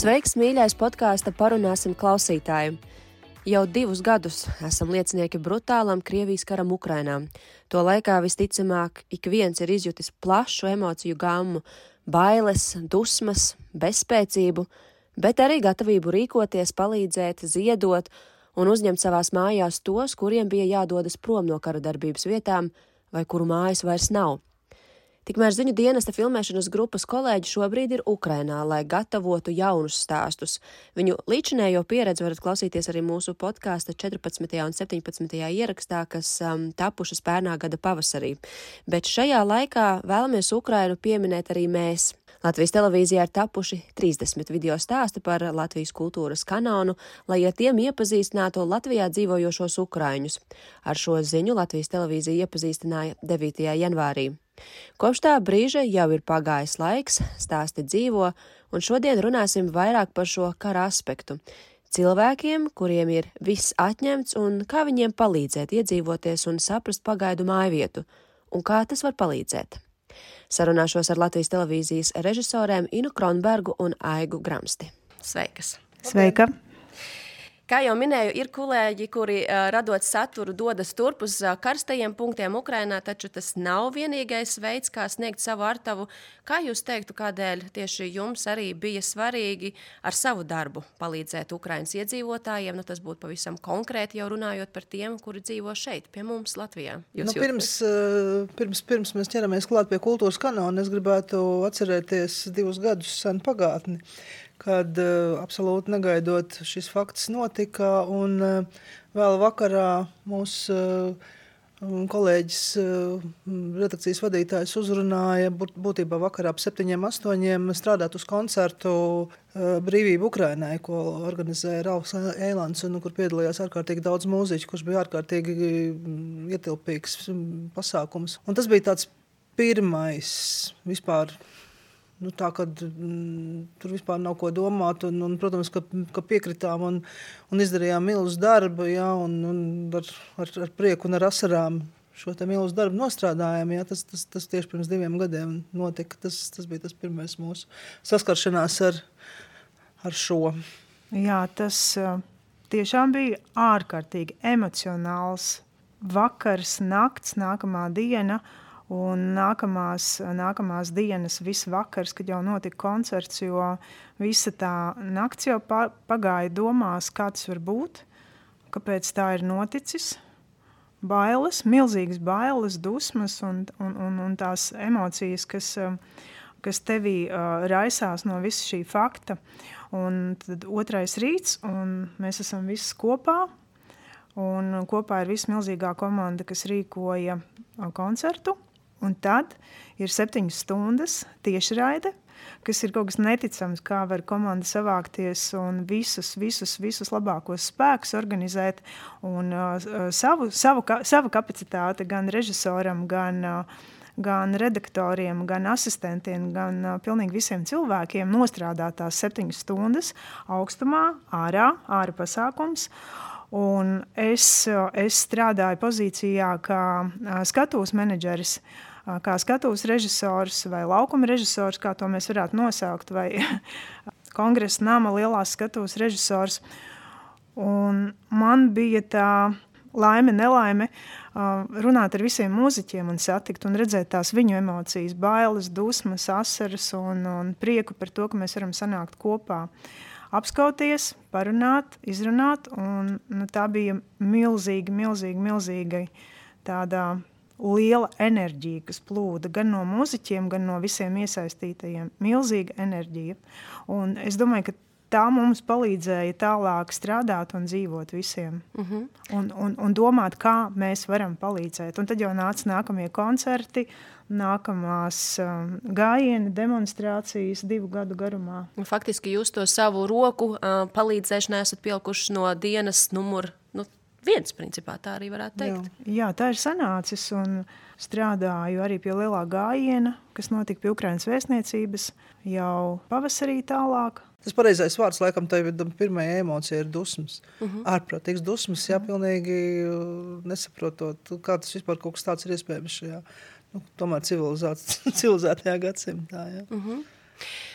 Sveiks, mīļais podkāsta Parunāsim klausītāji! Jau 2 gadus esam liecinieki brutālam Krievijas karam Ukrainā. To laikā visticamāk ik viens ir izjutis plašu emociju gammu, bailes, dusmas, bezspēcību, bet arī gatavību rīkoties, palīdzēt, ziedot un uzņemt savās mājās tos, kuriem bija jādodas prom no kara darbības vietām vai kuru mājas vairs nav. Tikmēr ziņu dienesta filmēšanas grupas kolēģi šobrīd ir Ukrainā, lai gatavotu jaunus stāstus. Viņu līdzinējo pieredzi varat klausīties arī mūsu podkāsta 14. un 17. ierakstā, kas tapušas pērnā gada pavasarī. Bet šajā laikā vēlamies Ukrainu pieminēt arī mēs. Latvijas televīzijā ir tapuši 30 video stāsti par Latvijas kultūras kanonu, lai ar tiem iepazīstinātu Latvijā dzīvojošos ukraiņus. Ar šo ziņu Latvijas televīzija iepazīstināja 9. janvārī. Kopš tā brīža jau ir pagājis laiks, stāsti dzīvo, un šodien runāsim vairāk par šo kara aspektu. Cilvēkiem, kuriem ir viss atņemts, un kā viņiem palīdzēt iedzīvoties un saprast pagaidu mājvietu, un kā tas var palīdzēt. Sarunāšos ar Latvijas televīzijas režisorēm Inu Kronbergu un Aigu Gramsti. Sveikas! Sveika! Kā jau minēju, ir kolēģi, kuri radot saturu dodas turp uz karstajiem punktiem Ukrainā, taču tas nav vienīgais veids, kā sniegt savu artavu. Kā jūs teiktu, kādēļ tieši jums arī bija svarīgi ar savu darbu palīdzēt Ukrainas iedzīvotājiem? Tas būtu pavisam konkrēti jau runājot par tiem, kuri dzīvo šeit, pie mums Latvijā. Pirms mēs ķeramies klāt pie kultūras kanona, es gribētu atcerēties 2 gadus sen pagātni, kad absolūti negaidot šis fakts notika, un vēl vakarā mūsu kolēģis, redakcijas vadītājs uzrunāja būtībā vakarā ap 7-8 strādāt uz koncertu Brīvība Ukrainai, ko organizēja Ralfs Eilants, un kur piedalījās ārkārtīgi daudz mūziķu, kurš bija ārkārtīgi ietilpīgs pasākums. Un tas bija tāds pirmais vispār, tā, kad tur vispār nav ko domāt, un protams, ka piekritām un izdarījām milzu darbu, ja, un ar prieku un ar asarām šo te milzu darbu nostrādājām. Ja, tas tieši pirms 2 gadiem notika. Tas bija tas pirmais mūsu saskaršanās ar šo. Jā, tas tiešām bija ārkārtīgi emocionāls vakars, nakts, nākamā diena. Un nākamās dienas viss vakars, kad jau notika koncerts, jo visa tā nakts jau pagāja domās, kā tas var būt, kāpēc tā ir noticis. Bailes, milzīgas bailes, dusmas un tās emocijas, kas tevī raisās no visa šī fakta. Un tad 2. rīts, un mēs esam visi kopā, un kopā ir visa milzīgā komanda, kas rīkoja koncertu. Un tad ir 7 stundas tiešraide, kas ir kaut kas neticams, kā var komanda savākties un visus labākos spēkus organizēt un savu kapacitāti gan režisoram, gan redaktoriem, gan asistentiem, gan pilnīgi visiem cilvēkiem nostrādāt tās 7 stundas augstumā, ārā pasākums. Un es strādāju pozīcijā kā skatuves menedžeris, kā skatuves režisors vai laukuma režisors, kā to mēs varētu nosaukt, vai kongresa nama lielās skatuves režisors. Un man bija tā nelaime runāt ar visiem mūziķiem un satikt un redzēt tās viņu emocijas, bailes, dusmas, asaras un prieku par to, ka mēs varam sanākt kopā. Apskauties, parunāt, izrunāt, un tā bija milzīga tāda liela enerģija, kas plūda gan no mūziķiem, gan no visiem iesaistītajiem. Milzīga enerģija. Un es domāju, ka tā mums palīdzēja tālāk strādāt un dzīvot visiem. Un domāt, kā mēs varam palīdzēt. Un tad jau nāca nākamie koncerti, nākamās gājieni, demonstrācijas 2 gadu garumā. Faktiski jūs to savu roku palīdzēšanai esat pielikuši no dienas numur 1, principā, tā arī varētu teikt. Jā, tā ir sanācis, un strādāju arī pie lielā gājiena, kas notika pie Ukrainas vēstniecības jau pavasarī tālāk. Tas pareizais vārds, laikam, tā pirmajā emocija ir dusmas. Ārprātīgs dusmas, jā, pilnīgi nesaprotot, kā tas vispār kaut kas tāds ir iespējams šajā, tomēr civilizētajā gadsimtā, jā.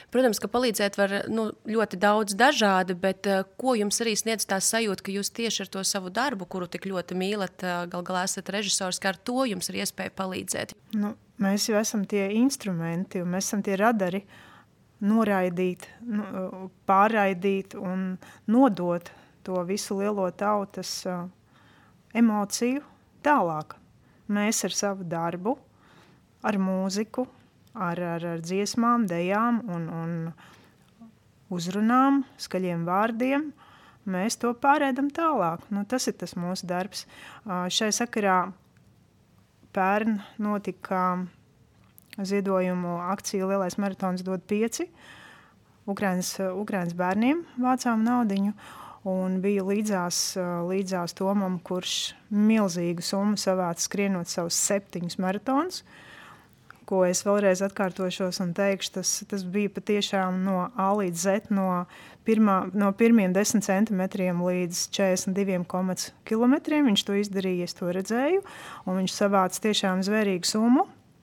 Protams, ka palīdzēt var ļoti daudz dažādi, bet ko jums arī sniedz tā sajūta, ka jūs tieši ar to savu darbu, kuru tik ļoti mīlat, gal galā esat režisors, ka ar to jums ir iespēja palīdzēt? Mēs jau esam tie instrumenti, un mēs esam tie radari noraidīt, pārraidīt un nodot to visu lielo tautas emociju tālāk. Mēs ar savu darbu, ar mūziku, ar dziesmām, dejām un uzrunām, skaļiem vārdiem, mēs to pārēdam tālāk. Tas ir tas mūsu darbs. Šai sakarā pērn notika ziedojumu akcija Lielais maratons dod 5. Ukrainas bērniem vācām naudiņu. Un bija līdzās Tomam, kurš milzīgu summu savāca skrienot savus 7 maratonus, ko es vēlreiz atkārtošos un teikšu, tas bija patiešām no A līdz Z, no pirmiem 10 centimetriem līdz 42 kilometriem. Viņš to izdarīja, es to redzēju, un viņš savāca tiešām zvērīgu summu.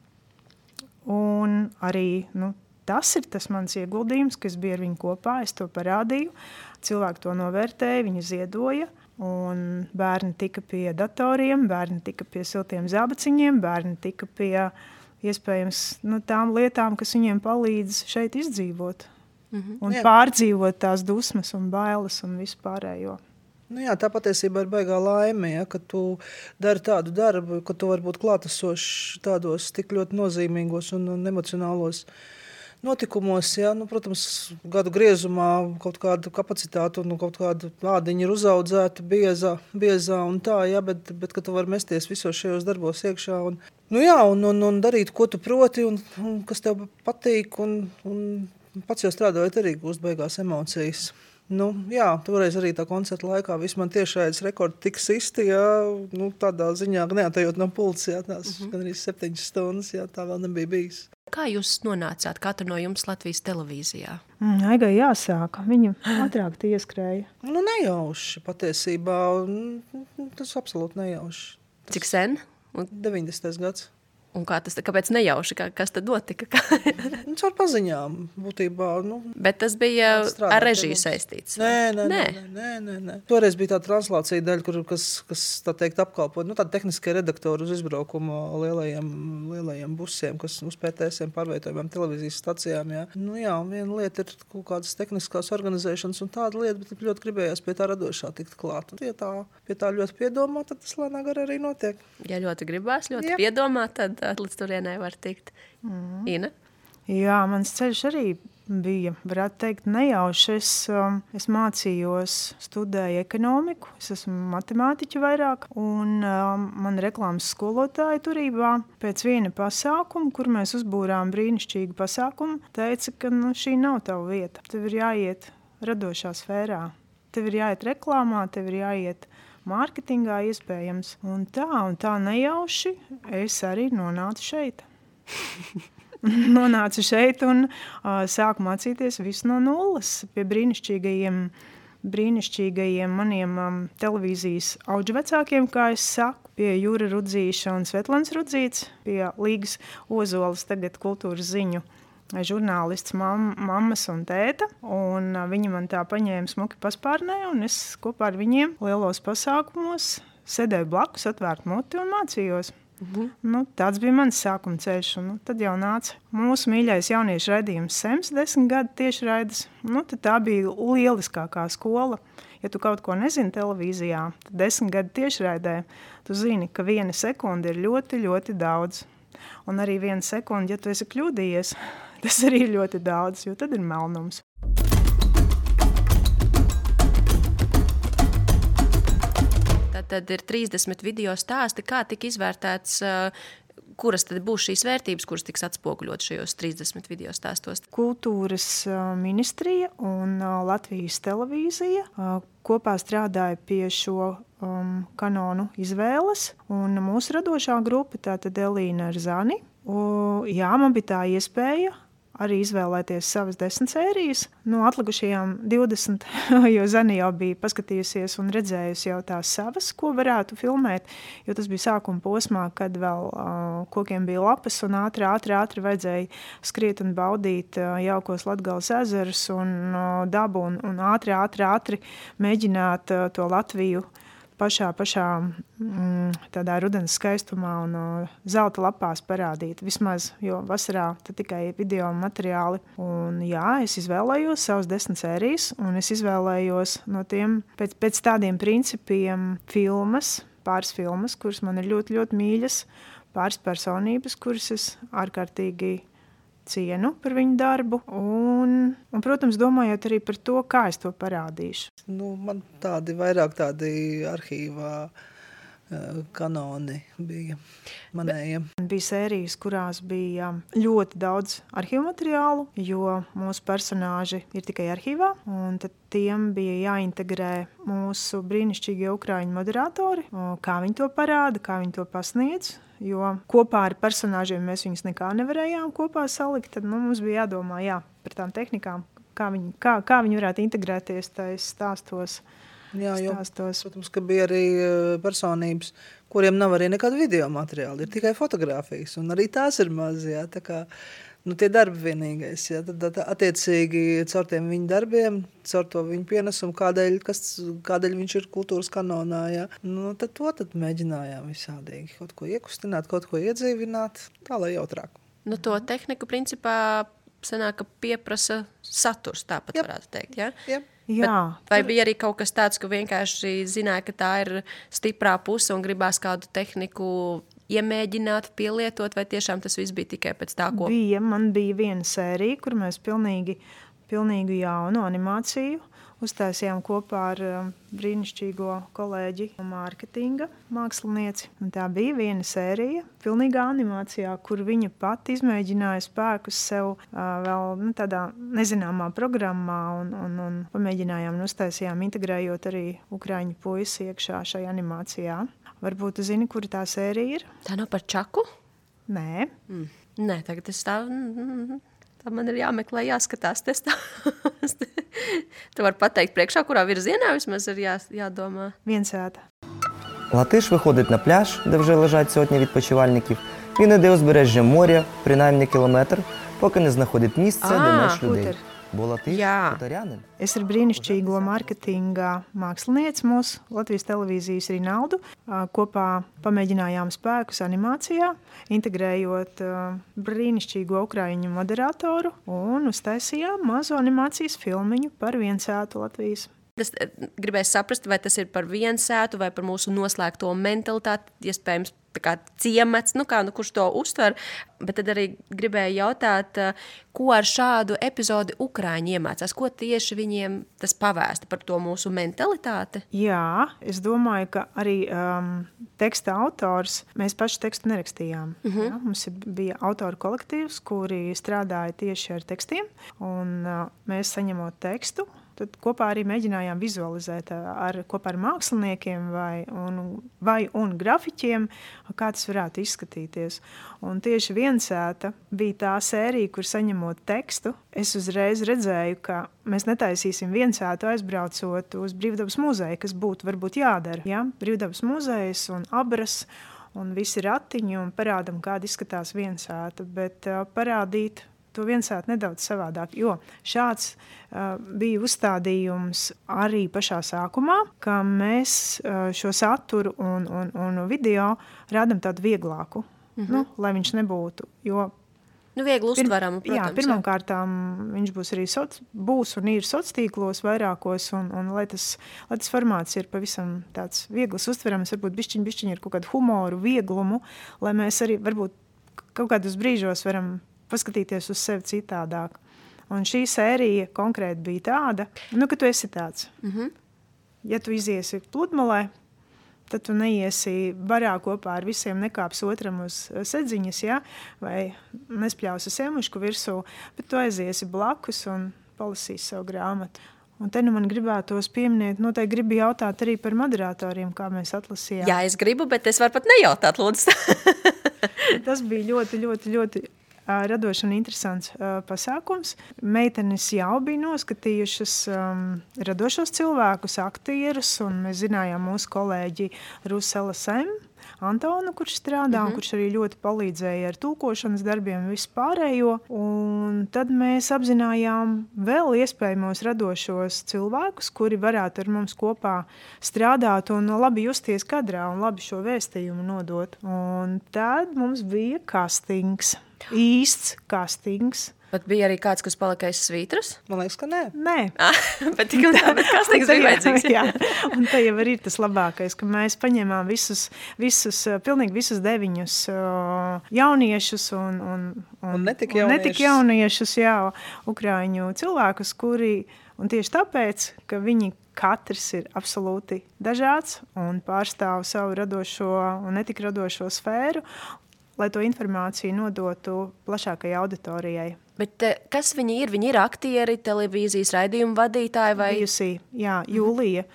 Un arī, tas ir tas mans ieguldījums, kas bija ar viņu kopā, es to parādīju. Cilvēki to novērtēja, viņi ziedoja, un bērni tika pie datoriem, bērni tika pie siltiem zābaciņiem, bērni tika pie iespējams tām lietām, kas viņiem palīdz šeit izdzīvot. Un pārdzīvot tās dusmas un bailes un visu pārējo. Tā patiesībā ir baigā laime, ka tu dari tādu darbu, ka tu vari būt klātesošs tādos tik ļoti nozīmīgos un emocionālos notikumos, protams, gadu griezumā kaut kāda kapacitāte un kaut kāda ādiņa ir uzaudzēta, biezā un tā, bet ka tu vari mesties visos šajos darbos iekšā un darīt, ko tu proti un kas tev patīk un pats jau strādājot arī gūst beigās emocijas. Toreiz arī tā koncerta laikā viss man tiešraides rekordi tik sisti, tādā ziņā, neatejot no pults, tās gan arī 7 stundas, tā vēl nebija bijis. Kā jūs nonācāt katru no jums Latvijas televīzijā? Aigai jāsāk, viņa ātrāk ieskrēja. Nejauši patiesībā, tas absolūti nejauši. Cik sen? 90. gads. Un kāpēc nejauši? Kas tad notika? Caur paziņām, būtībā. Bet tas bija ar režiju saistīts? Nē. Toreiz bija tā translācija daļa, kas tā teikt apkalpot, tāda tehniskie redaktori uz izbraukumu lielajiem busiem, kas uz PTS-iem pārveitojumiem televīzijas stacijām. Viena lieta ir kaut kādas tehniskās organizēšanas un tāda lieta, bet ļoti gribējās pie tā radošā tikt klāt. Un, pie tā ļoti piedomā, tad tas lēnā garā arī notiek. Ja ļoti gribās, piedomā, tad līdz turienai var tikt. Ina? Jā, mans ceļš arī bija, varētu teikt, nejauši. Es mācījos, studēju ekonomiku, es esmu matemātiķa vairāk, un man reklāmas skolotāja turībā pēc viena pasākuma, kur mēs uzbūrām brīnišķīgu pasākumu, teica, ka šī nav tava vieta. Tev ir jāiet radošā sfērā, tev ir jāiet reklāmā, tev ir jāiet mārketingā iespējams. Un tā nejauši es arī nonācu šeit. Nonācu šeit un sāku mācīties visu no nulles pie brīnišķīgajiem maniem televīzijas auģvecākiem, kā es saku, pie Jūra Rudzīša un Svetlans Rudzīts, pie Līgas Ozolas, tagad kultūras ziņu žurnālists mammas un tēta, un viņi man tā paņēma smuki paspārnē, un es kopā ar viņiem lielos pasākumos sēdēju blakus, atvērt muti un mācījos. Tāds bija mans sākuma ceļš, un tad jau nāca mūsu mīļais jauniešu raidījums SEMS 10 gadu tiešraides. Tad tā bija lieliskākā skola. Ja tu kaut ko nezini televīzijā, tad 10 gadu tiešraidē, tu zini, ka 1 sekunde ir ļoti, ļoti daudz. Un arī 1 sekundi, ja tu esi kļūdījies, tas arī ir ļoti daudz, jo tad ir melnums. Tad ir 30 video stāsti. Kā tika izvērtēts, kuras tad būs šīs vērtības, kuras tiks atspoguļot šajos 30 video stāstos? Kultūras ministrija un Latvijas televīzija kopā strādāja pie šo kanonu izvēles, un mūsu radošā grupa, tātad Elīna ar Zani. Man bija tā iespēja arī izvēlēties savas 10 sērijas. No atlikušajām 20, jo Zani jau bija paskatījusies un redzējusi jau tās savas, ko varētu filmēt, jo tas bija sākuma posmā, kad vēl kokiem bija lapas un ātri vajadzēja skriet un baudīt jaukos Latgales ezerus un dabu un ātri mēģināt to Latviju pašā tādā rudens skaistumā un zelta lapās parādīt. Vismaz, jo vasarā tad tikai video materiāli. Un jā, es izvēlējos savas 10 sērijas, un es izvēlējos no tiem pēc tādiem principiem pāris filmas, kuras man ir ļoti, ļoti mīļas, pāris personības, kuras es ārkārtīgi cienu par viņu darbu un, protams, domājot arī par to, kā es to parādīšu. Man vairāk tādi arhīvā kanoni bija manējie. Bija sērijas, kurās bija ļoti daudz arhīvu materiālu, jo mūsu personāži ir tikai arhīvā, un tad tiem bija jāintegrē mūsu brīnišķīgie ukraiņu moderatori, kā viņi to parāda, kā viņi to pasniedz. Jo kopā ar personāžiem mēs viņus nekā nevarējām kopā salikt, tad mums bija jādomā par tām tehnikām, kā viņi varētu integrēties tais stāstos. Jā, protams, ka bija arī personības, kuriem nav arī nekāda video materiāla, ir tikai fotogrāfijas, un arī tās ir maz, tā kā tie darbi vienīgais, tad attiecīgi caur tiem viņu darbiem, caur to viņu pienesumu, kādēļ viņš ir kultūras kanonā, tad to mēģinājām visādīgi kaut ko iekustināt, kaut ko iedzīvināt, tā lai jautrāk. To tehniku principā sanāk, ka pieprasa saturs, tāpat varētu teikt, ja? Jā. Bet vai bija arī kaut kas tāds, ka vienkārši zināja, ka tā ir stiprā puse un gribās kādu tehniku iemēģināt, pielietot, vai tiešām tas viss bija tikai pēc tā, ko... Man bija viena sērija, kur mēs pilnīgi jaunu animāciju uztaisījām kopā ar brīnišķīgo kolēģi mārketinga mākslinieci. Un tā bija viena sērija, pilnīgā animācijā, kur viņa pati izmēģināja spēkus sev vēl tādā nezināmā programmā un pamēģinājām un uztaisījām, integrējot arī ukraiņu puisi iekšā šajā animācijā. Varbūt tu zini, kura tā sērija ir? Tā nav par Čaku? Nē. Nē, tagad es tā man ir jāmeklē, jāskatās testā. Tu vari pateikt priekšā, kurā virzienā vismaz ir jādomā. Вінсеата. Латиш виходить на пляж, де вже лежать сотні відпочивальників. Він іде узбережжя моря, принаймні кілометр, поки не знаходить місця, де менш людей. Huter. Бо Латиш хуторянин. Es ar brīnišķīgo mārketinga mākslinieci mūsu Latvijas televīzijas Rinaldu kopā pamēģinājām spēkus animācijā, integrējot brīnišķīgo ukraiņu moderatoru un uztaisījām mazu animācijas filmiņu par Viensētu Latvijas. Es gribēju saprast, vai tas ir par Viensētu vai par mūsu noslēgto mentalitāti, iespējams, tā kā ciemats, kurš to uztver, bet tad arī gribēju jautāt, ko ar šādu epizodi Ukraiņi iemācās, ko tieši viņiem tas pavēsta par to mūsu mentalitāti? Jā, es domāju, ka arī teksta autors, mēs paši tekstu nerakstījām. Jā, mums bija autoru kolektīvs, kuri strādāja tieši ar tekstiem, un mēs saņemot tekstu, tad kopā arī mēģinājām vizualizēt kopā ar māksliniekiem vai grafiķiem, kā tas varētu izskatīties. Un tieši Viensēta bija tā sērija, kur saņemot tekstu, es uzreiz redzēju, ka mēs netaisīsim Viensētu aizbraucot uz Brīvdabas muzeju, kas būtu varbūt jādara. Ja? Brīvdabas muzejs un abras un visi ratiņi un parādam, kāda izskatās Viensēta, bet parādīt to Viensētu nedaudz savādāk, jo šāds bija uzstādījums arī pašā sākumā, ka mēs šo saturu un video rādam tādu vieglāku, lai viņš nebūtu, jo viegli uztveramu, protams. Jā, pirmkārtām viņš būs arī būs un ir sociālos vairākos, un lai tas formāts ir pavisam tāds viegls uztverams, varbūt bišķiņ ir kaut kādu humoru, vieglumu, lai mēs arī varbūt kaut kādus brīžos varam paskatīties uz sevi citādāk. Un šī sērija konkrēti bija tāda, ka tu esi tāds. Ja tu iziesi pludmalē, tad tu neiesi barā kopā ar visiem, nekāps otram uz sedziņas, ja? Vai nespļausi siemušku virsū, bet tu aiziesi blakus un palasīsi savu grāmatu. Un te man gribētos pieminēt, noteikti gribu jautāt arī par moderatoriem, kā mēs atlasījām. Jā, es gribu, bet es varu pat nejautāt, lūdzu. Tas bija ļoti, ļoti, ļoti radošs un interesants pasākums. Meitenes jau bija noskatījušas radošos cilvēkus, aktierus, un mēs zinājām mūsu kolēģi Rusela Sem, Antonu, kurš strādā, un kurš arī ļoti palīdzēja ar tulkošanas darbiem vispārējo. Un tad mēs apzinājām vēl iespējamos radošos cilvēkus, kuri varētu ar mums kopā strādāt un labi justies kadrā un labi šo vēstījumu nodot. Un tad mums bija kastings, īsts kastings. Bet bija arī kāds, kas palika aiz svītras? Man liekas, ka nē. Nē. Bet tik un tā, bet kastings bija vajadzīgs. Jā, un te jau ir tas labākais, ka mēs paņēmām pilnīgi visus 9 jauniešus un netik jauniešus, jā, ukraiņu cilvēkus, kuri, un tieši tāpēc, ka viņi katrs ir absolūti dažāds un pārstāv savu radošo un netik radošo sfēru, lai to informāciju nodotu plašākajai auditorijai. Bet kas viņi ir? Viņi ir aktieri, televīzijas raidījumu vadītāji vai? Bijusī, jā, Jūlija.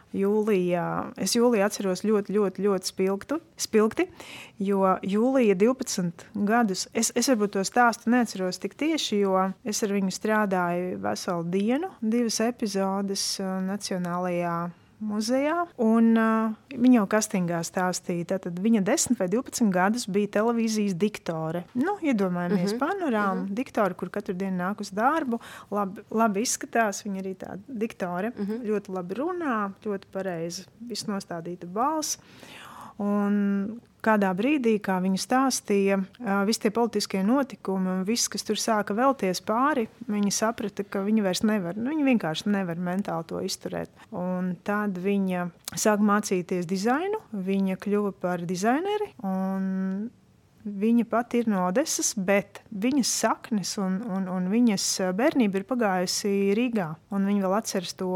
Es Jūliju atceros ļoti spilgti, jo Jūlija 12 gadus, es varbūt to stāstu neatceros tik tieši, jo es ar viņu strādāju veselu dienu, 2 epizodes Nacionālajā muzejā, un viņa jau kastingā stāstīja. Tātad viņa 10 vai 12 gadus bija televīzijas diktore. Iedomājamies panorāmu, diktore, kur katru dienu nāk uz darbu, labi izskatās, viņa arī tā diktore, ļoti labi runā, ļoti pareizi visnostādīta balss. Un kādā brīdī, kā viņa stāstīja, visi tie politiskie notikumi un viss, kas tur sāka vēlties pāri, viņa saprata, ka viņa vairs nevar, viņa vienkārši nevar mentāli to izturēt. Un tad viņa sāka mācīties dizainu, viņa kļuva par dizaineri, un viņa pati ir no Odesas, bet viņas saknes un viņas bērnība ir pagājusi Rīgā, un viņa vēl atceras to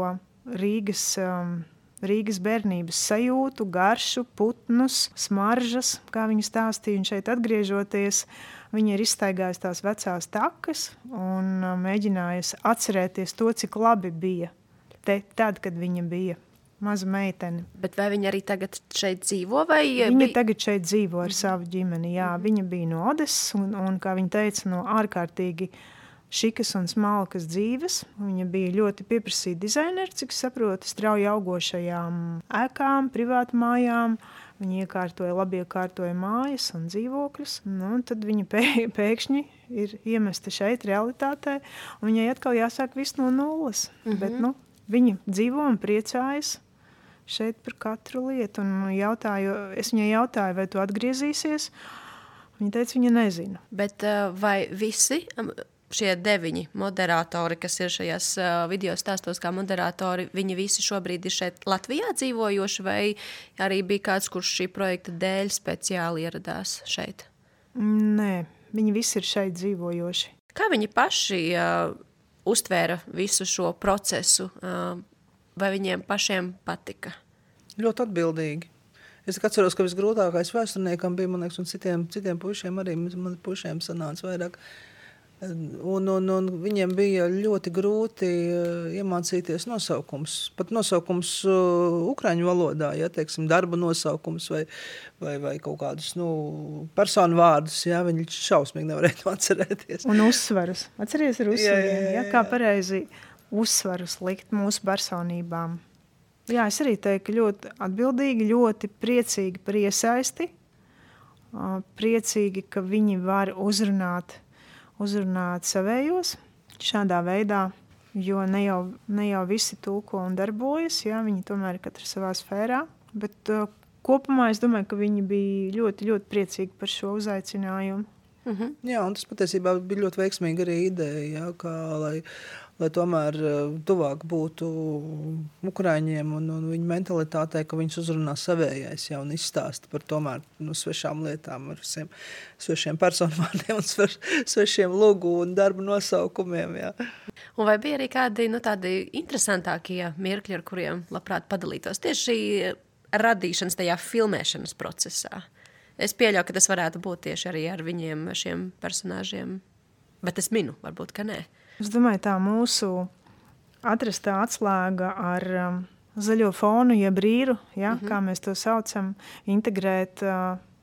Rīgas bērnības sajūtu, garšu, putnus, smaržas, kā viņa stāstīja, un šeit atgriežoties, viņa ir izstaigājusi tās vecās takas un mēģinājusi atcerēties to, cik labi bija tad, kad viņa bija maza meitene. Bet vai viņa arī tagad šeit dzīvo? Vai viņa tagad šeit dzīvo ar savu ģimeni, jā. Viņa bija no Odesas un, kā viņa teica, no ārkārtīgi šikas un smalkas dzīves. Viņa bija ļoti pieprasīta dizaineri, cik saprotu, strauji augošajām ēkām, privātu mājām. Viņa labi iekārtoja mājas un dzīvokļus. Un tad viņa pēkšņi ir iemesta šeit realitātē, un viņai atkal jāsāk viss no nulles. Bet, viņa dzīvo un priecājas šeit par katru lietu. Un es viņai jautāju, vai tu atgriezīsies? Viņa teica, viņa nezina. Bet vai visi šie 9 moderatori, kas ir šajās video stāstos kā moderatori, viņi visi šobrīd ir šeit Latvijā dzīvojoši, vai arī bija kāds, kurš šī projekta dēļ speciāli ieradās šeit? Nē, viņi visi ir šeit dzīvojoši. Kā viņi paši uztvēra visu šo procesu? Vai viņiem pašiem patika? Ļoti atbildīgi. Es atceros, ka visgrūtākais vēsturniekam bija, man liekas, un citiem pušiem arī, man pušiem sanāca vairāk. Un viņiem bija ļoti grūti iemācīties nosaukums. Pat nosaukums ukraiņu valodā, ja, teiksim, darba nosaukums vai kaut kādus personu vārdus, ja, viņi šausmīgi nevarētu atcerēties. Un uzsvarus. Atceries ar uzsvariem, ja, kā pareizi uzsvarus likt mūsu personībām. Jā, es arī teiktu ļoti atbildīgi, ļoti priecīgi par iesaisti. Priecīgi, ka viņi var uzrunāt savējos šādā veidā, jo ne jau visi tulko un darbojas, jā, viņi tomēr katra savā sfērā, bet kopumā es domāju, ka viņi bija ļoti, ļoti priecīgi par šo uzaicinājumu. Jā, un tas patiesībā bija ļoti veiksmīgi arī ideja, jā, kā, lai tomēr tuvāk būtu ukraiņiem un viņu mentalitātei, ka viņus uzrunā savējais, jā, un izstāsta par tomēr svešām lietām ar visiem svešiem personvārdiem un svešiem logu un darbu nosaukumiem, jā. Un vai bija arī kādi, tādi interesantākie mirkļi, ar kuriem labprāt padalītos tieši radīšanas tajā filmēšanas procesā? Es pieļauju, ka tas varētu būt tieši arī ar viņiem, šiem personāžiem, bet es minu, varbūt, ka nē. Es domāju, tā mūsu atrastā atslēga ar zaļo fonu, jeb rīru, ja, kā mēs to saucam, integrēt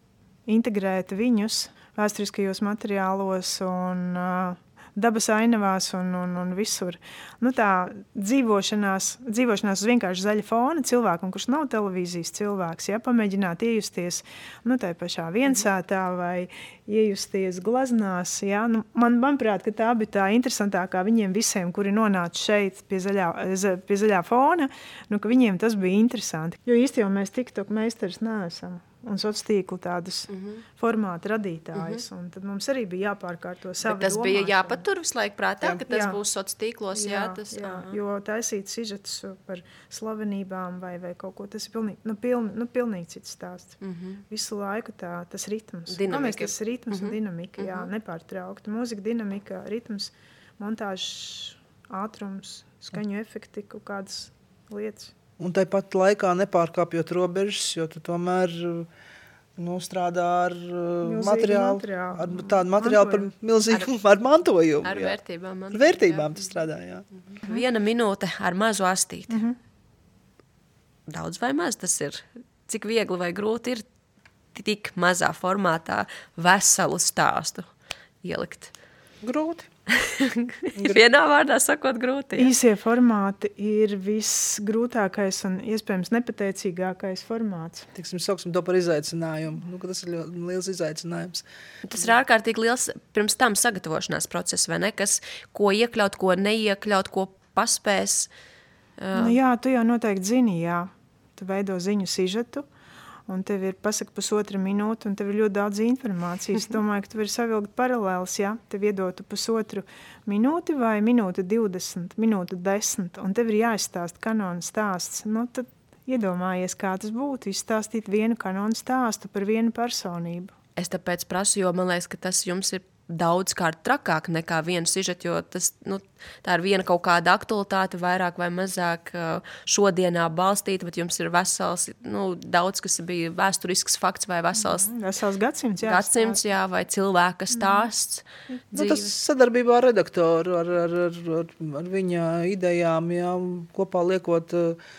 integrēt viņus vēsturiskajos materiālos un dabas ainavās un visur. Tā dzīvošanās uz vienkārši zaļa fona cilvēkam, kurš nav televīzijas cilvēks, pamēģināt iejusties tai pašā viensātā vai iejusties glaznās. Manuprāt, ka tā bija tā interesantākā viņiem visiem, kuri nonāca šeit pie zaļā fona, ka viņiem tas bija interesanti. Jo īsti jau mēs TikTok meistars neesam. Un sociālo tīklu tādus formātu radītājus. Un tad mums arī bija jāpārkārto savu domāšanu. Tas bija jāpatur visu laiku prātā, ka tas būs sociālos tīklos. Jo taisīt sižetus par slavenībām vai kaut ko, tas ir pilnīgi cits stāsts. Visu laiku tas ritms. Dinamika. Tas ritms un dinamika, nepārtraukti. Mūzika, dinamika, ritms, montāžs, ātrums, skaņu efekti, kaut kādas lietas. Un tāpat laikā nepārkāpjot robežas, jo tu tomēr strādā ar materiālu, ar tādu materiālu par milzīgu, ar mantojumu. Ar vērtībām. Ar vērtībām tu strādā, jā. 1 minūte ar mazu astīti. Daudz vai maz tas ir? Cik viegli vai grūti ir tik mazā formātā veselu stāstu ielikt? Grūti. Vienā vārdā sakot, grūti. Ja? Īsie formāti ir visgrūtākais un iespējams nepateicīgākais formāts. Sauksim to par izaicinājumu. Tas ir ļoti liels izaicinājums. Tas ir ārkārtīgi liels pirms tam sagatavošanās process, vai ne? Ko iekļaut, ko neiekļaut, ko paspēs. Tu jau noteikti zini, Tu veido ziņu sižetu. Un tev ir pasaka 1,5 minūte, un tev ir ļoti daudz informācijas. Es domāju, ka tu vari savilkt paralēlis, tev iedotu 1,5 minūti vai minūte 20, minūte 10, un tev ir jāizstāst kanona stāsts. Tad iedomājies, kā tas būtu, izstāstīt vienu kanona stāstu par vienu personību. Es tāpēc prasu, jo man liekas, ka tas jums ir daudzkārt trakāk nekā viena sižeta, jo tas, tā ir viena kaut kāda aktualitāte, vairāk vai mazāk šodienā balstīta, bet jums ir vesels, daudz, kas bija vēsturisks fakts vai vesels gadsimts, gadsimts, vai cilvēka stāsts. Tas sadarbībā ar redaktoru, ar viņa idejām, kopā liekot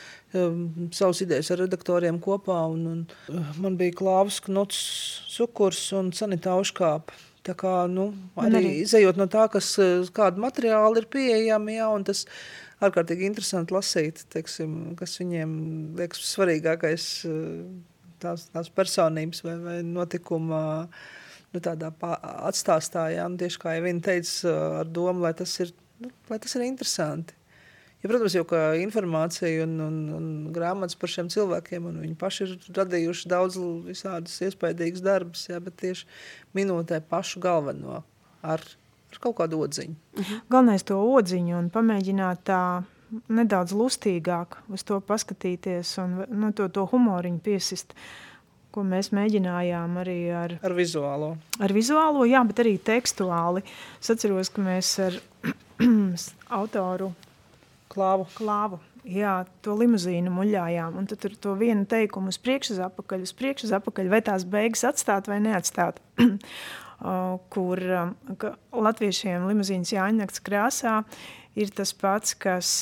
savas idejas ar redaktoriem kopā. Un man bija Klāvs, Knuts, Sukurs un Sanita Auškāpa. Tā kā, arī izejot no tā, kāda materiāla ir pieejami, un tas ārkārtīgi interesanti lasīt, kas viņiem liekas svarīgākais tās personības vai notikuma tādā atstāstā, tieši kā jau viņa teica, ar domu, lai tas ir interesanti. Ja, protams, jau kā informācija un grāmatas par šiem cilvēkiem, un viņi paši ir radījuši daudz visādas iespaidīgas darbus, bet tieši minūtē pašu galveno ar kaut kādu odziņu. Galvenais to odziņu un pamēģināt tā nedaudz lustīgāk uz to paskatīties un to humoriņu piesist, ko mēs mēģinājām arī ar vizuālo. Ar vizuālo, bet arī tekstuāli. Es atceros, ka mēs ar autoru Klāvu. To limuzīnu muļājām, un tad tur to vienu teikumu uz priekšu, uz apakaļ, vai tās beigas atstāt vai neatstāt. Kur latviešiem limuzīnas Jāņnakts krāsā ir tas pats,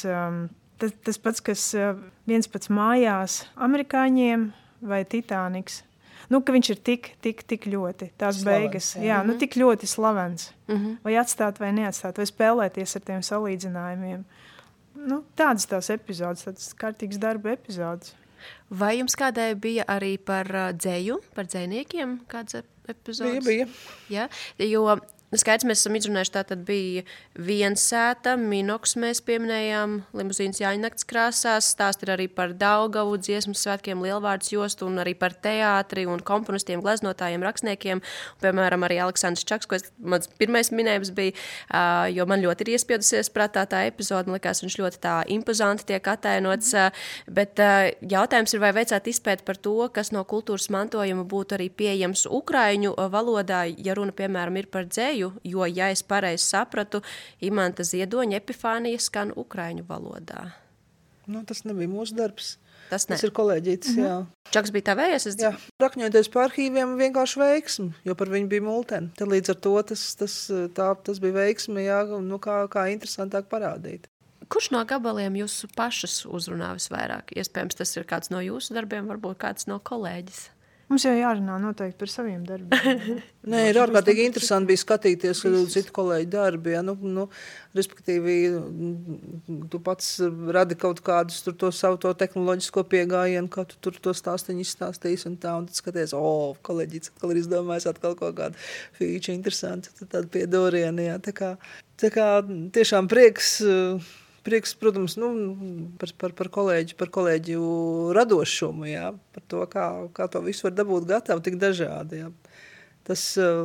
kas viens pats mājās amerikāņiem vai Titaniks. Ka viņš ir tik ļoti, tās slavens, beigas, tik ļoti slavens. Vai atstāt vai neatstāt, vai spēlēties ar tiem salīdzinājumiem. Tādas tās epizodes, tādas kārtīgas darba epizodes. Vai jums kādai bija arī par dzeju, par dzejniekiem kāds epizodes? Bija. Ja? Jo skaidrs, mēs esam izrunājuši, tā tad bija Viensēta, Minoks mēs pieminējām, limuzīnas Jāņnakts krāsās, stāst ir arī par Daugavu, dziesmu svētkiem, Lielvārds jostu un arī par teātri un komponistiem, gleznotājiem, rakstniekiem. Un, piemēram, arī Aleksandrs Čaks, ko mans pirmais minējums bija, jo man ļoti ir iespiedusies prātā tā epizode, man likās, viņš ļoti tā impozanti tiek atainots, bet jautājums ir, vai veicāt izpēt par to, kas no kultūras mantojuma būtu arī pieejams ukraiņu valodā, ja runa, piemēram, ir par dzeju, jo, ja es pareizi sapratu, Imanta Ziedoņa Epifānija skan ukraiņu valodā. Tas nebija mūsu darbs. Tas ir kolēģītis, jā. Čaks bija tavējais? Jā, rakņoties pa arhīviem vienkārši veiksmi, jo par viņu bija multeni. Tad līdz ar to tas bija veiksmi, kā interesantāk parādīt. Kurš no gabaliem jūs pašas uzrunā visvairāk? Iespējams, tas ir kāds no jūsu darbiem, varbūt kāds no kolēģis. Mums jau jārunā noteikti par saviem darbiem. Nē, ir ārkārtīgi interesanti bija skatīties citu kolēģu darbi. Ja? Respektīvi, tu pats radi kaut kādus to savu to tehnoloģisko piegājienu, kā tu tur to stāstiņu izstāstīs un tā, un tad skaties, kolēģis atkal ir izdomājis atkal kaut kādu feature interesanti, tad tādu piedorienu, jā. Tā kā tiešām prieks, protams, par kolēģu radošumu, jā, par to, kā to visu var dabūt gatavu, tik dažādi, jā. Tas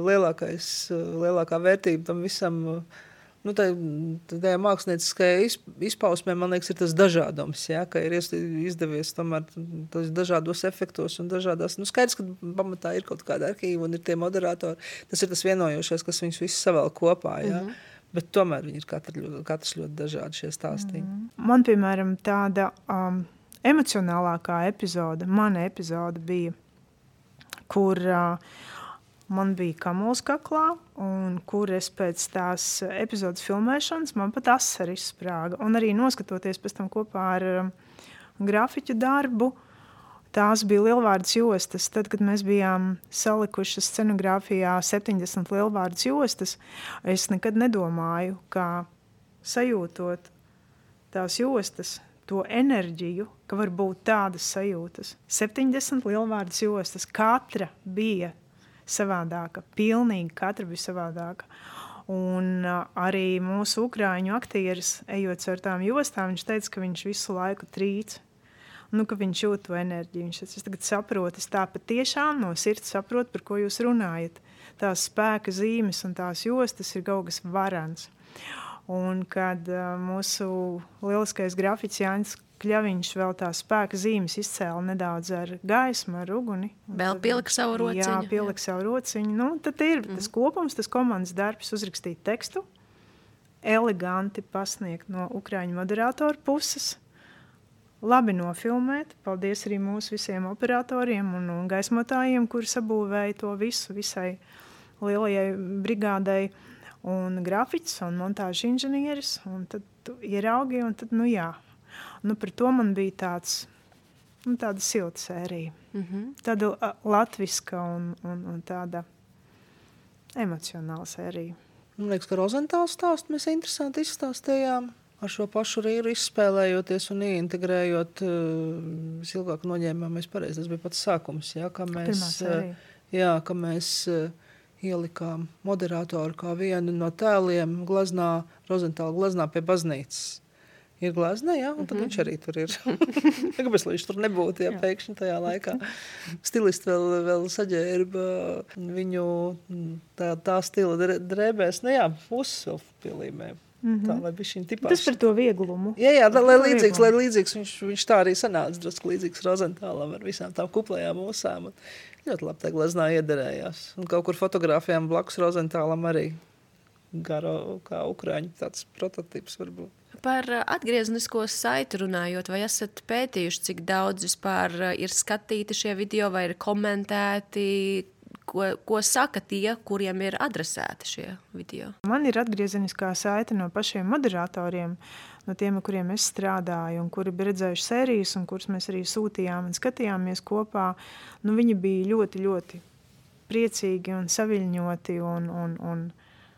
lielākā vērtība tam visam, tajā mākslinieckajā izpausmē, man liekas, ir tas dažādums, jā, ka ir izdevies tomēr tos dažādos efektos un dažādās, skaidrs, ka pamatā ir kaut kāda arhīva un ir tie moderatori, tas ir tas vienojošais, kas viņus visus savēl kopā, jā. Bet tomēr viņi ir katrs ļoti dažādi šie stāstīņi. Man, piemēram, tāda emocionālākā epizode, mana epizode bija, kur man bija kamols kaklā, un kur es pēc tās epizodes filmēšanas man pat asari izsprāga. Un arī noskatoties pēc tam kopā ar grafiķu darbu, tās bija lielvārdas jostas. Tad, kad mēs bijām salikuši scenogrāfijā 70 lielvārdas jostas, es nekad nedomāju, kā sajūtot tās jostas, to enerģiju, ka var būt tādas sajūtas. 70 lielvārdas jostas, katra bija savādāka, pilnīgi katra bija savādāka. Un arī mūsu ukrāņu aktieris, ejot caur tām jostām, viņš teica, ka viņš visu laiku trīc. Ka viņš jūt to enerģiju. Viņš teica, es tagad saprotu, es tā patiešām no sirds saprotu, par ko jūs runājat. Tās spēka zīmes un tās jostas ir kaut kas varans. Un kad mūsu lieliskais grafiķis Jānis Kļaviņš vēl tās spēka zīmes izcēla nedaudz ar gaismu, ar uguni. Vēl pielika savu rociņu. Jā, pielika savu rociņu. Tad ir tas kopums, tas komandas darbs, uzrakstīt tekstu, eleganti pasniegt no ukrāņu moderatoru puses, labi nofilmēt. Paldies arī mūsu visiem operatoriem un gaismotājiem, kuri sabūvēja to visu visai lielajai brigādei, un grafiķis un montāžu inženieris, un tad tu ieraugi, un tad, jā. Par to man bija tāda silta sērija. Tāda latviska un tāda emocionāla sērija. Man liekas, ka Rozentāla stāstu mēs interesanti izstāstījām. Ar šo pašu rīru izspēlējoties un ieintegrējot, visilgāk noņēmām mēs pareizi. Tas bija pats sākums, jā, ka mēs ielikām moderatoru kā vienu no tēliem Rozentāla glaznā pie baznīcas. Ir glazna, jā, un tad viņš arī tur ir. Kāpēc, lai viņš tur nebūtu, jā, pēkšņi tajā laikā. Stilisti vēl saģērba viņu tā stila drēbēs, puses vēl pielīmē. Tā, lai bišķiņ tipās. Tas par to vieglumu. Jā, lai līdzīgs, viņš tā arī sanāca, drusku līdzīgs Rozentālam ar visām tām kuplējām mūsām. Ļoti labi tā glaznā iederējās. Un kaut kur fotogrāfijām blakus Rozentālam arī garo, kā ukrāņu tāds prototips varbūt. Par atgrieznisko saiti runājot, vai esat pētījuši, cik daudz vispār ir skatīti šie video vai ir komentēti, ko saka tie, kuriem ir adresēti šie video? Man ir atgriezeniskā saite no pašiem moderatoriem, no tiem, ar kuriem es strādāju un kuri bija redzējuši sērijas un kurus mēs arī sūtījām un skatījāmies kopā. Viņi bija ļoti, ļoti priecīgi un saviļņoti un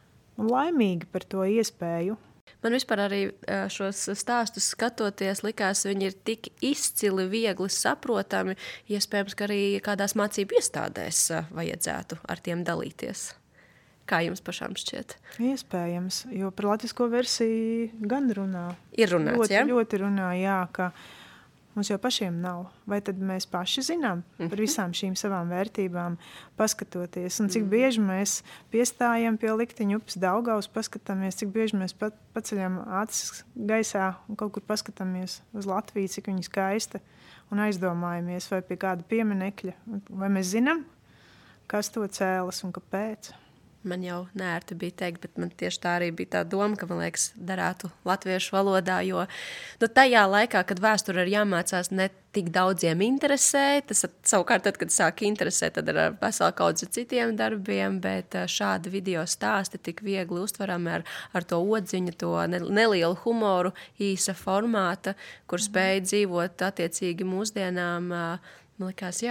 laimīgi par to iespēju. Man vispār arī šos stāstus skatoties likās, viņi ir tik izcili, viegli saprotami, iespējams, ka arī kādās mācību iestādēs vajadzētu ar tiem dalīties. Kā jums pašām šķiet? Iespējams, jo par latvisko versiju gan runā. Ir runāts, jā? Ļoti runā, jā, ka mums jau pašiem nav. Vai tad mēs paši zinām par visām šīm savām vērtībām, paskatoties? Un cik bieži mēs piestājam pie likteņa upes Daugavas, paskatāmies, cik bieži mēs paceļam acis gaisā un kaut kur paskatāmies uz Latviju, cik viņa skaista, un aizdomājamies vai pie kāda pieminekļa. Vai mēs zinām, kas to cēlas un kāpēc? Man jau neērti bija teikt, bet man tieši tā arī bija tā doma, ka, man liekas, darētu latviešu valodā, jo tajā laikā, kad vēsture ir jāmācās, ne tik daudziem interesē, tas savukārt tad, kad sāk interesēt, tad ar veselu kaudzi citiem darbiem, bet šādi video stāsti tik viegli uztverami ar to odziņu, to nelielu humoru, īsa formāta, kur spēja dzīvot attiecīgi mūsdienām, man likās, jā.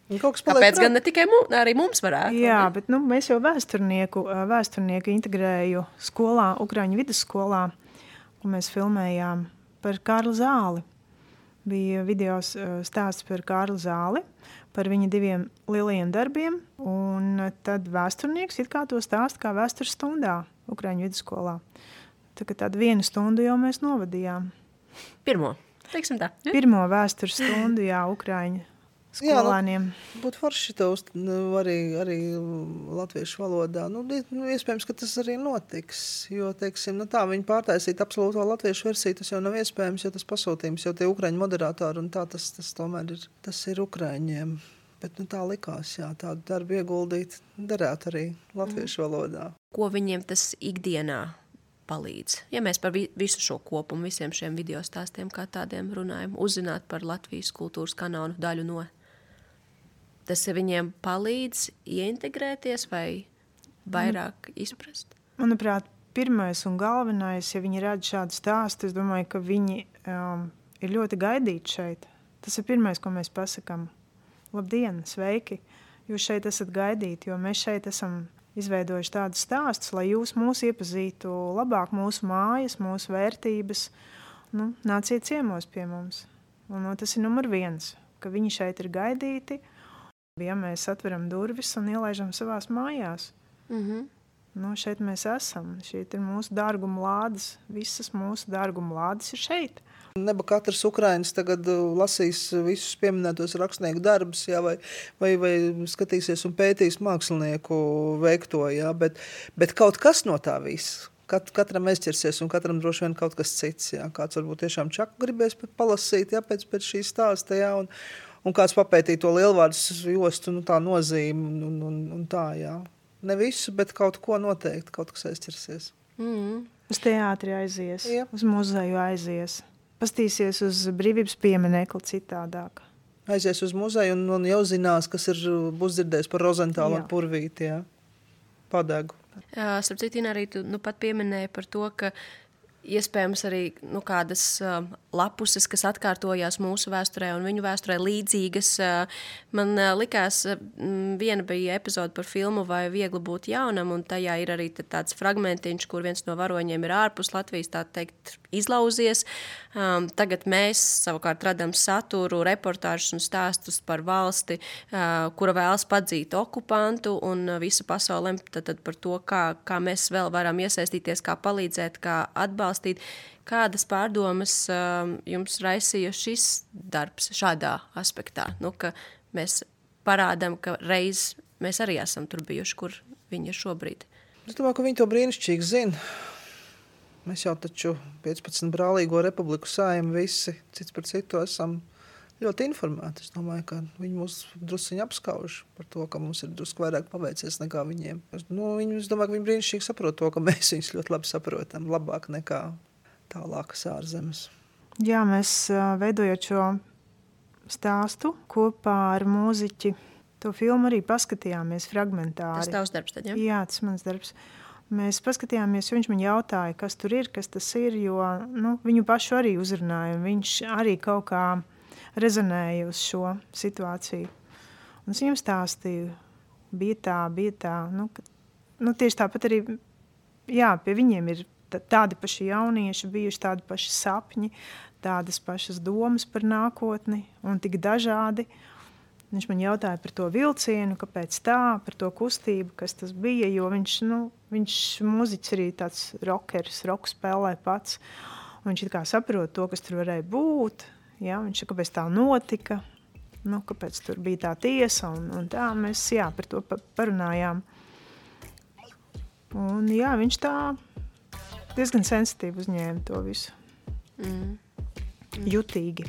Kāpēc gan ne tikai arī mums varētu? Jā, bet mēs jau vēsturnieku integrēju skolā, Ukraiņu vidusskolā, ko mēs filmējām par Kārli Zāli. Bija video stāsts par Kārli Zāli, par viņa 2 lielajiem darbiem, un tad vēsturnieks it kā to stāsta kā vēstures stundā Ukraiņu vidusskolā. Tādu 1 stundu jau mēs novadījām. Pirmo, teiksim tā. Ja? Pirmo vēstures stundu, Ukraiņu skolāniem. Būtu forši to arī latviešu valodā. Iespējams, ka tas arī notiks, jo, teiksim, viņi pārtaisīt absolūto latviešu versiju, tas jau nav iespējams, jo tas pasūtījums, jo tie ukraiņu moderatori un tā, tas tomēr ir ukraiņiem. Bet tā likās, tādu darbu ieguldīt, darētu arī latviešu valodā. Ko viņiem tas ikdienā palīdz? Ja mēs par visu šo kopumu, visiem šiem video stāstiem kā tādiem runājam, uzzināt par Latvijas kultūras kanālu daļu no. Tas viņiem palīdz ieintegrēties vai vairāk izprast? Manuprāt, pirmais un galvenais, ja viņi redz šādu stāstu, es domāju, ka viņi ir ļoti gaidīti šeit. Tas ir pirmais, ko mēs pasakām. Labdien, sveiki! Jūs šeit esat gaidīti, jo mēs šeit esam izveidojuši tādus stāstus, lai jūs mūs iepazītu labāk, mūsu mājas, mūsu vērtības. Nāciet ciemos pie mums. Un tas ir numur 1, ka viņi šeit ir gaidīti, ja mēs atveram durvis un ielaižam savās mājās. Šeit mēs esam. Šeit ir mūsu dārguma lādes. Visas mūsu dārguma lādes ir šeit. Neba katrs Ukrainis tagad lasīs visus pieminētos rakstnieku darbus, vai skatīsies un pētīs mākslinieku veikto, bet kaut kas no tā viss. Katram aizķersies un katram droši vien kaut kas cits. Kāds varbūt tiešām čaku gribēs palasīt pēc šī stāsta, un kāds papētīt to lielvārdus jostu, tā nozīme un tā, Ne visu, bet kaut ko noteikti, kaut kas aizķersies. Uz teātri aizies, uz muzeju aizies. Pastīsies uz brīvības pieminekli citādāk. Aizies uz muzeju un jau zinās, kas būs dzirdējis par Rozentālu un Purvīti, Padegu. Starp citu, arī tu pat pieminēji par to, ka iespējams arī kādas lapuses, kas atkārtojās mūsu vēsturē un viņu vēsturē līdzīgas. Man likās, viena bija epizode par filmu Vai viegli būt jaunam, un tajā ir arī tāds fragmentiņš, kur viens no varoņiem ir ārpus Latvijas, tā teikt, izlauzies. Tagad mēs savukārt radam saturu, reportāžus un stāstus par valsti, kura vēlas padzīt okupantu, un visa pasaule tad par to, kā mēs vēl varam iesaistīties, kā palīdzēt, kā atbalstīt. Kādas pārdomas jums raisīja šis darbs šādā aspektā? Ka mēs parādām, ka reiz mēs arī esam tur bijuši, kur viņi ir šobrīd. Es domāju, ka viņi to brīnišķīgi zina. Mēs jau taču 15 brālīgo republiku saimnieki visi cits par citu esam ļoti informēti. Es domāju, ka viņi mūs drusciņi apskauž par to, ka mums ir drusku vairāk paveicies nekā viņiem. Es domāju, ka viņi brīnišķīgi saprot to, ka mēs viņus ļoti labi saprotam, labāk nekā tālākas ārzemes. Jā, mēs veidojot šo stāstu kopā ar mūziķi, to filmu arī paskatījāmies fragmentāri. Tas tavs darbs tad, ja? Jā, tas mans darbs. Mēs paskatījāmies, viņš man jautāja, kas tur ir, kas tas ir, jo viņu pašu arī uzrunāja, un viņš arī kaut kā rezonēja uz šo situāciju. Un es viņam stāstīju, bija tā, tieši tāpat arī, pie viņiem ir tādi paši jaunieši, bijuši tādi paši sapņi, tādas pašas domas par nākotni un tik dažādi. Viņš man jautāja par to vilcienu, kāpēc tā, par to kustību, kas tas bija, jo viņš mūziķis arī tāds rokeris, roku spēlē pats. Un viņš it kā saprot to, kas tur varēja būt, viņš kāpēc tā notika, kāpēc tur bija tā tiesa un tā. Mēs par to parunājām. Un viņš tā diezgan sensitīvi uzņēma to visu. Jutīgi.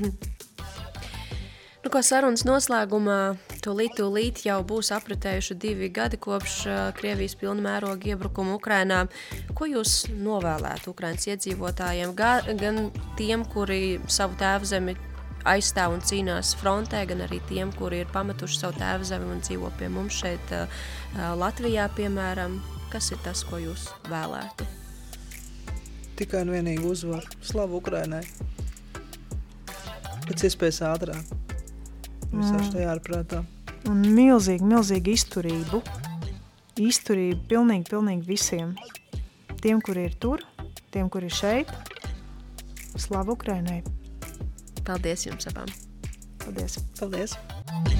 Ko sarunas noslēgumā tūlīt jau būs apritējuši 2 gadi kopš Krievijas pilna mēroga iebrukuma Ukrainā. Ko jūs novēlētu Ukrainas iedzīvotājiem, gan tiem, kuri savu tēvzemi aizstāv un cīnās frontē, gan arī tiem, kuri ir pametuši savu tēvzemi un dzīvo pie mums šeit Latvijā, piemēram? Kas ir tas, ko jūs vēlētu? Tikai un vienīgi uzvaru. Slavu Ukrainai. Pēc iespējas ātrāk. visā šajā ārprātā. Un milzīgi izturību. Izturību pilnīgi visiem. Tiem, kuri ir tur, tiem, kuri ir šeit. Slavu Ukrainai! Paldies jums abām! Paldies! Paldies!